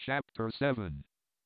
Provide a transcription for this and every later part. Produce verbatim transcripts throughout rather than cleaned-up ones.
Chapter seven.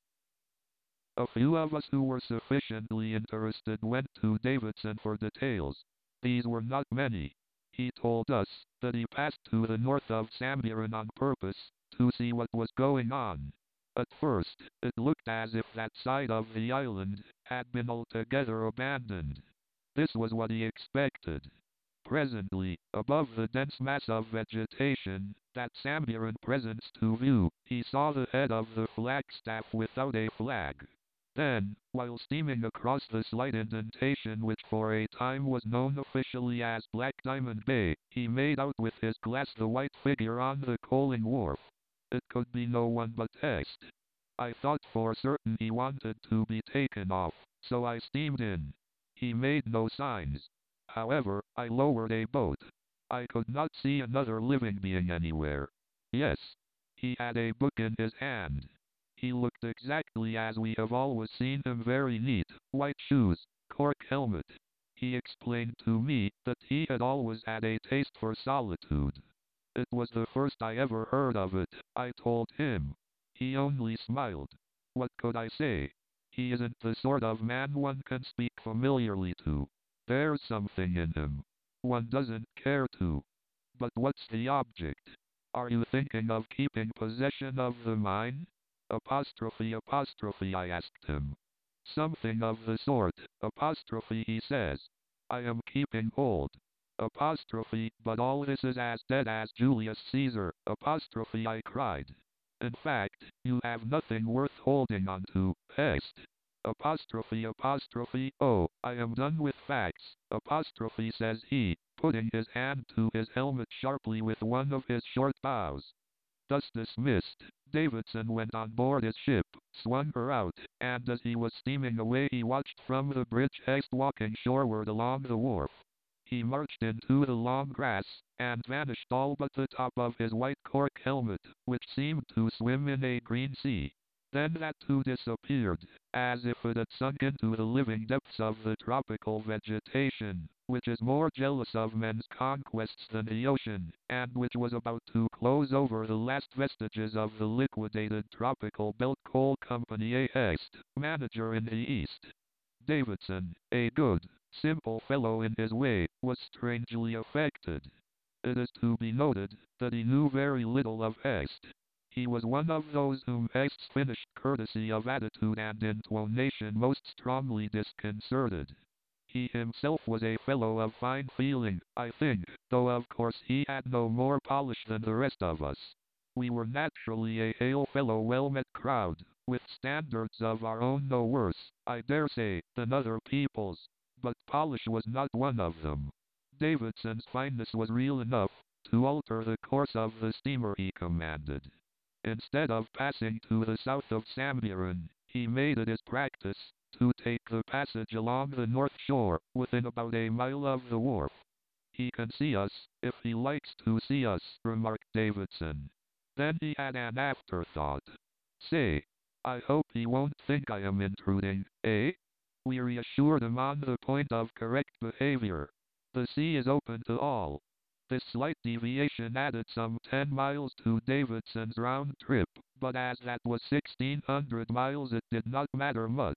A few of us who were sufficiently interested went to Davidson for details. These were not many. He told us that he passed to the north of Samburan on purpose to see what was going on. At first, it looked as if that side of the island had been altogether abandoned. This was what he expected. Presently, above the dense mass of vegetation that Samburan presents to view, he saw the head of the flagstaff without a flag. Then, while steaming across the slight indentation which for a time was known officially as Black Diamond Bay, he made out with his glass the white figure on the coaling wharf. It could be no one but Hest. I thought for certain he wanted to be taken off, so I steamed in. He made no signs. However, I lowered a boat. I could not see another living being anywhere. Yes, he had a book in his hand. He looked exactly as we have always seen him, very neat, white shoes, cork helmet. He explained to me that he had always had a taste for solitude. It was the first I ever heard of it, I told him. He only smiled. What could I say? He isn't the sort of man one can speak familiarly to. There's something in him. One doesn't care to. But what's the object? Are you thinking of keeping possession of the mine? Apostrophe apostrophe I asked him. Something of the sort, apostrophe he says. I am keeping hold. Apostrophe, but all this is as dead as Julius Caesar, apostrophe I cried. In fact, you have nothing worth holding on to, Hest. Apostrophe apostrophe, oh, I am done with facts, apostrophe says he, putting his hand to his helmet sharply with one of his short bows. Thus dismissed, Davidson went on board his ship, swung her out, and as he was steaming away he watched from the bridge Hest walking shoreward along the wharf. He marched into the long grass, and vanished all but the top of his white cork helmet, which seemed to swim in a green sea. Then that too disappeared, as if it had sunk into the living depths of the tropical vegetation, which is more jealous of men's conquests than the ocean, and which was about to close over the last vestiges of the liquidated Tropical Belt Coal Company. A Hest, manager in the East. Davidson, a good, simple fellow in his way, was strangely affected. It is to be noted that he knew very little of Hest. He was one of those whom Hest's finished courtesy of attitude and intonation most strongly disconcerted. He himself was a fellow of fine feeling, I think, though of course he had no more polish than the rest of us. We were naturally a hail-fellow well-met crowd, with standards of our own no worse, I dare say, than other people's, but polish was not one of them. Davidson's fineness was real enough to alter the course of the steamer he commanded. Instead of passing to the south of Samburan, he made it his practice to take the passage along the north shore, within about a mile of the wharf. He can see us, if he likes to see us, remarked Davidson. Then he had an afterthought. Say, I hope he won't think I am intruding, eh? We reassured him on the point of correct behavior. The sea is open to all. This slight deviation added some ten miles to Davidson's round trip, but as that was sixteen hundred miles it did not matter much.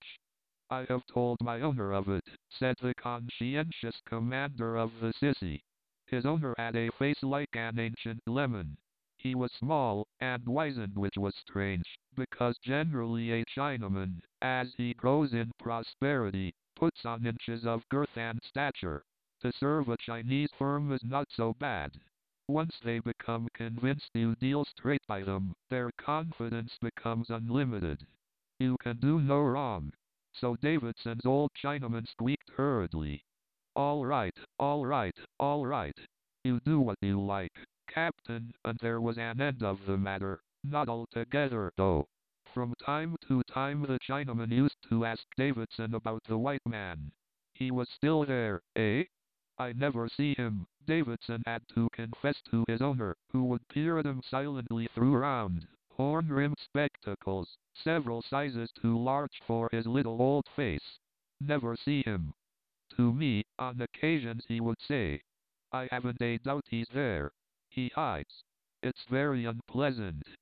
I have told my owner of it, said the conscientious commander of the Sissy. His owner had a face like an ancient lemon. He was small, and wizened, which was strange, because generally a Chinaman, as he grows in prosperity, puts on inches of girth and stature. To serve a Chinese firm is not so bad. Once they become convinced you deal straight by them, their confidence becomes unlimited. You can do no wrong. So Davidson's old Chinaman squeaked hurriedly. All right, all right, all right. You do what you like, Captain, and there was an end of the matter. Not altogether, though. From time to time the Chinaman used to ask Davidson about the white man. He was still there, eh? I never see him, Davidson had to confess to his owner, who would peer at him silently through round, horn-rimmed spectacles, several sizes too large for his little old face. Never see him. To me, on occasions he would say, I haven't a doubt he's there. He hides. It's very unpleasant.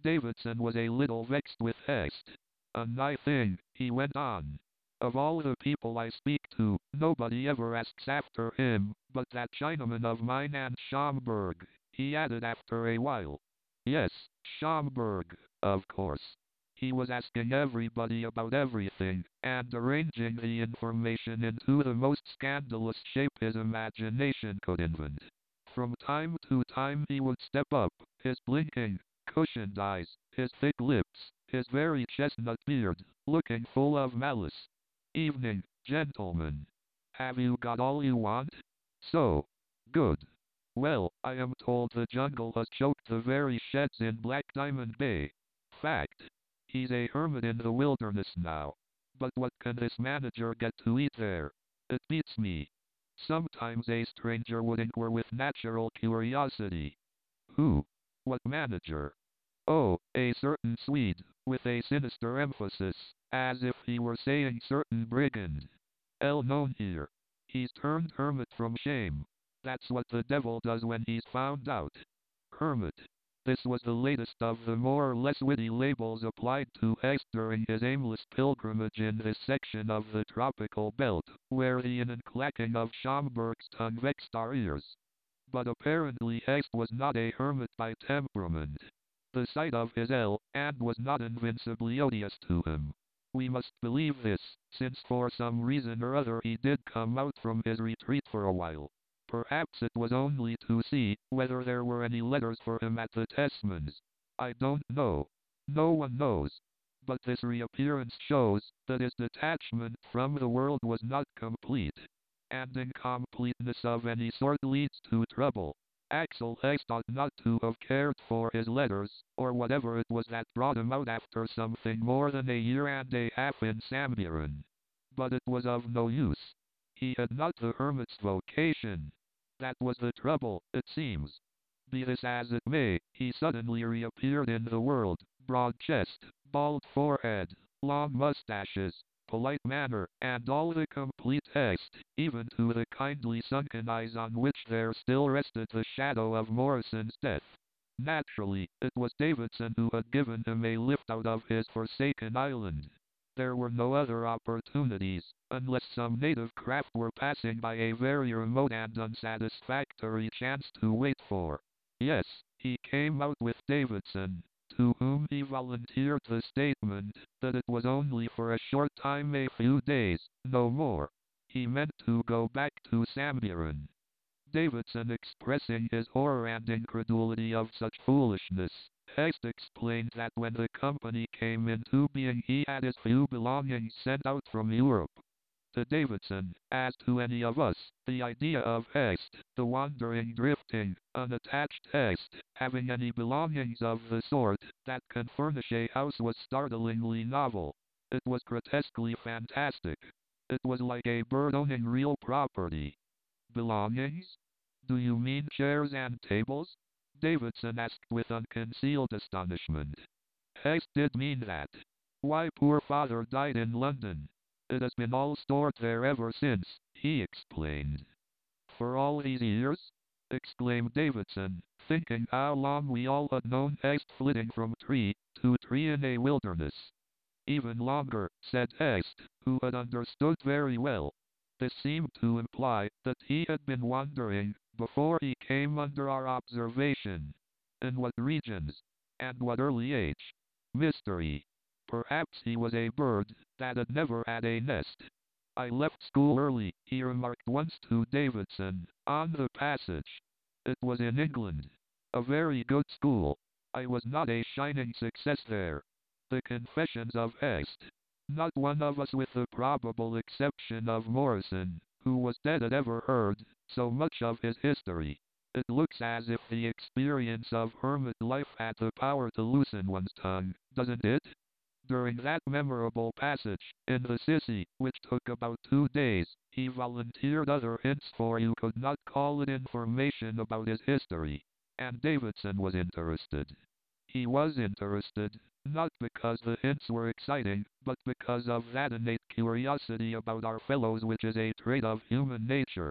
Davidson was a little vexed with Hext. A nice thing, he went on. Of all the people I speak to, nobody ever asks after him, but that Chinaman of mine and Schomburg, he added after a while. Yes, Schomburg, of course. He was asking everybody about everything, and arranging the information into the most scandalous shape his imagination could invent. From time to time he would step up, his blinking, cushioned eyes, his thick lips, his very chestnut beard, looking full of malice. Evening, gentlemen. Have you got all you want? So. Good. Well, I am told the jungle has choked the very sheds in Black Diamond Bay. Fact. He's a hermit in the wilderness now. But what can this manager get to eat there? It beats me. Sometimes a stranger would inquire with natural curiosity. Who? What manager? Oh, a certain Swede, with a sinister emphasis, as if he were saying certain brigand. L known here. He's turned hermit from shame. That's what the devil does when he's found out. Hermit. This was the latest of the more or less witty labels applied to Hext during his aimless pilgrimage in this section of the tropical belt, where the in and clacking of Schomburg's tongue vexed our ears. But apparently Hext was not a hermit by temperament. The sight of his L and was not invincibly odious to him. We must believe this, since for some reason or other he did come out from his retreat for a while. Perhaps it was only to see whether there were any letters for him at the Tesmans. I don't know. No one knows. But this reappearance shows that his detachment from the world was not complete. And incompleteness of any sort leads to trouble. Axel Hext ought not to have cared for his letters, or whatever it was that brought him out after something more than a year and a half in Samburan. But it was of no use. He had not the hermit's vocation. That was the trouble, it seems. Be this as it may, he suddenly reappeared in the world, broad chest, bald forehead, long mustaches, polite manner, and all the complete Hext, even to the kindly sunken eyes on which there still rested the shadow of Morrison's death. Naturally, it was Davidson who had given him a lift out of his forsaken island. There were no other opportunities, unless some native craft were passing by a very remote and unsatisfactory chance to wait for. Yes, he came out with Davidson, to whom he volunteered the statement that it was only for a short time, a few days, no more. He meant to go back to Samburan. Davidson, expressing his horror and incredulity of such foolishness, Hext explained that when the company came into being he had his few belongings sent out from Europe. To Davidson, as to any of us, the idea of Hext, the wandering, drifting, unattached Hext, having any belongings of the sort that can furnish a house was startlingly novel. It was grotesquely fantastic. It was like a bird owning real property. Belongings? Do you mean chairs and tables? Davidson asked with unconcealed astonishment. Hext did mean that. Why, poor father died in London. It has been all stored there ever since, he explained. For all these years? Exclaimed Davidson, thinking how long we all had known Hext flitting from tree to tree in a wilderness. Even longer, said Hext, who had understood very well. This seemed to imply that he had been wandering before he came under our observation. In what regions? And what early age? Mystery. Perhaps he was a bird that had never had a nest. I left school early, he remarked once to Davidson, on the passage. It was in England. A very good school. I was not a shining success there. The Confessions of Hext. Not one of us, with the probable exception of Morrison, who was dead, had ever heard so much of his history. It looks as if the experience of hermit life had the power to loosen one's tongue, doesn't it? During that memorable passage, in the Sissy, which took about two days, he volunteered other hints, for you could not call it information, about his history. And Davidson was interested. He was interested, not because the hints were exciting, but because of that innate curiosity about our fellows which is a trait of human nature.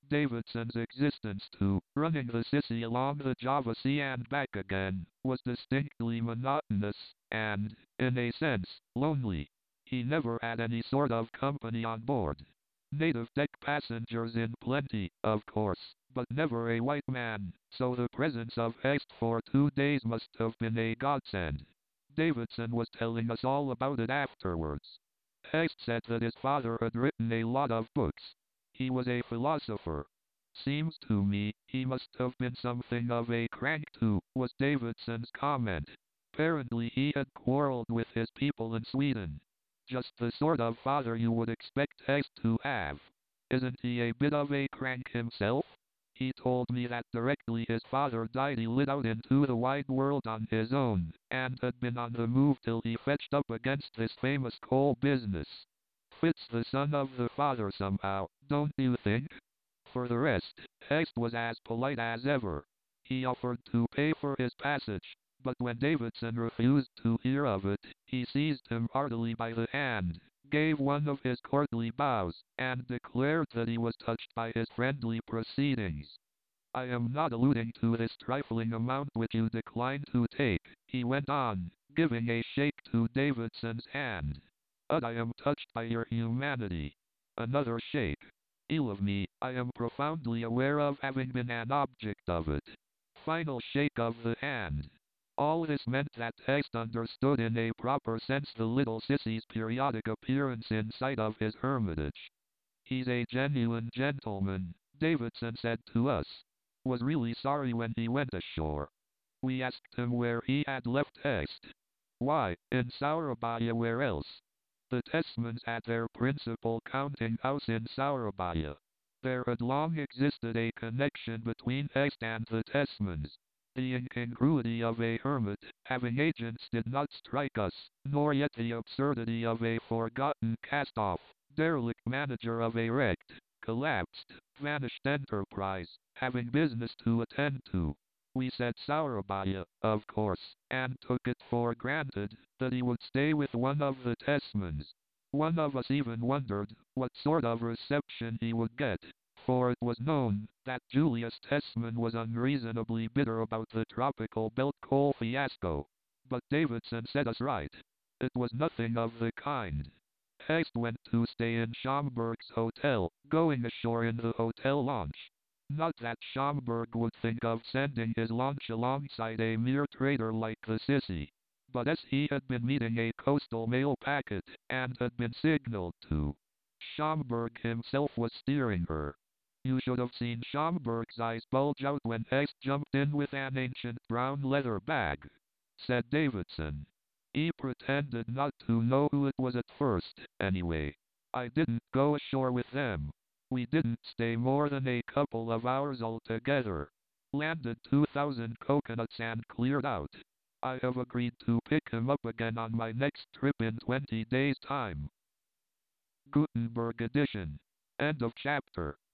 Davidson's existence too, running the Sissy along the Java Sea and back again, was distinctly monotonous, and, in a sense, lonely. He never had any sort of company on board. Native deck passengers in plenty, of course, but never a white man, so the presence of Hext for two days must have been a godsend. Davidson was telling us all about it afterwards. Hext said that his father had written a lot of books. He was a philosopher. Seems to me he must have been something of a crank too, was Davidson's comment. Apparently he had quarreled with his people in Sweden. Just the sort of father you would expect Hext to have. Isn't he a bit of a crank himself? He told me that directly his father died he lit out into the wide world on his own, and had been on the move till he fetched up against this famous coal business. Fits the son of the father somehow, don't you think? For the rest, Hext was as polite as ever. He offered to pay for his passage, but when Davidson refused to hear of it, he seized him heartily by the hand, gave one of his courtly bows, and declared that he was touched by his friendly proceedings. I am not alluding to this trifling amount which you declined to take, he went on, giving a shake to Davidson's hand. But I am touched by your humanity. Another shake. Ill of me, I am profoundly aware of having been an object of it. Final shake of the hand. All this meant that Hext understood in a proper sense the little Sissy's periodic appearance in sight of his hermitage. He's a genuine gentleman, Davidson said to us. Was really sorry when he went ashore. We asked him where he had left Hext. Why, in Sourabaya, where else? The Tesmans had their principal counting house in Sourabaya. There had long existed a connection between Hext and the Tesmans. The incongruity of a hermit having agents did not strike us, nor yet the absurdity of a forgotten cast-off, derelict manager of a wrecked, collapsed, vanished enterprise, having business to attend to. We said Sourabaya, of course, and took it for granted that he would stay with one of the Tesmans. One of us even wondered what sort of reception he would get, for it was known that Julius Tesman was unreasonably bitter about the tropical belt coal fiasco. But Davidson set us right. It was nothing of the kind. Hext went to stay in Schomburg's hotel, going ashore in the hotel launch. Not that Schomburg would think of sending his launch alongside a mere trader like the Sissy. But as he had been meeting a coastal mail packet, and had been signaled to, Schomburg himself was steering her. You should have seen Schomburg's eyes bulge out when Hext jumped in with an ancient brown leather bag, said Davidson. He pretended not to know who it was at first, anyway. I didn't go ashore with them. We didn't stay more than a couple of hours altogether. Landed two thousand coconuts and cleared out. I have agreed to pick him up again on my next trip in twenty days' time. Gutenberg edition. End of chapter.